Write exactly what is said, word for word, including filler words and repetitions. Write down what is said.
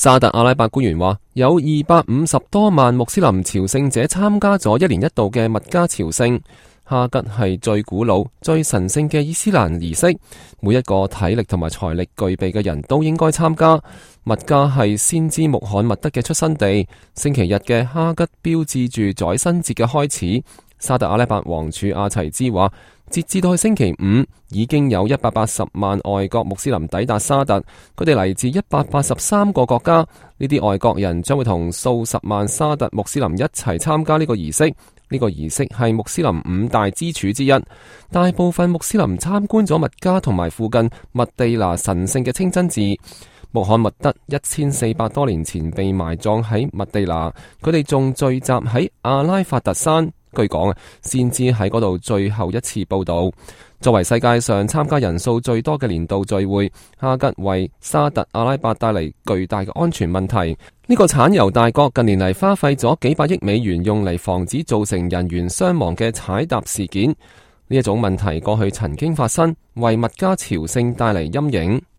沙特阿拉伯官員話，有二百五十多萬穆斯林朝聖者參加咗一年一度嘅麥加朝聖。哈吉係最古老、最神聖嘅伊斯蘭儀式，每一個體力同埋財力具備嘅人都應該參加。麥加係先知穆罕默德嘅出生地，星期日嘅哈吉標誌住宰牲節嘅開始。沙特阿拉伯王儲阿齊茲話，截至到星期五，已經有一百八十萬外國穆斯林抵達沙特，佢哋嚟自一百八十三個國家。呢啲外國人將會同數十萬沙特穆斯林一齊參加呢個儀式。呢個儀式係穆斯林五大支柱之一。大部分穆斯林參觀咗麥加同埋附近麥地那神聖嘅清真寺。穆罕默德一千四百多年前被埋葬喺麥地那，佢哋仲聚集喺阿拉法特山。據講啊，先至喺嗰度最後一次報道。作為世界上參加人數最多嘅年度聚會，哈吉為沙特阿拉伯帶嚟巨大嘅安全問題。呢個產油大國近年嚟花費咗幾百億美元，用嚟防止造成人員傷亡嘅踩踏事件。呢一種問題過去曾經發生，為麥加朝聖帶嚟陰影。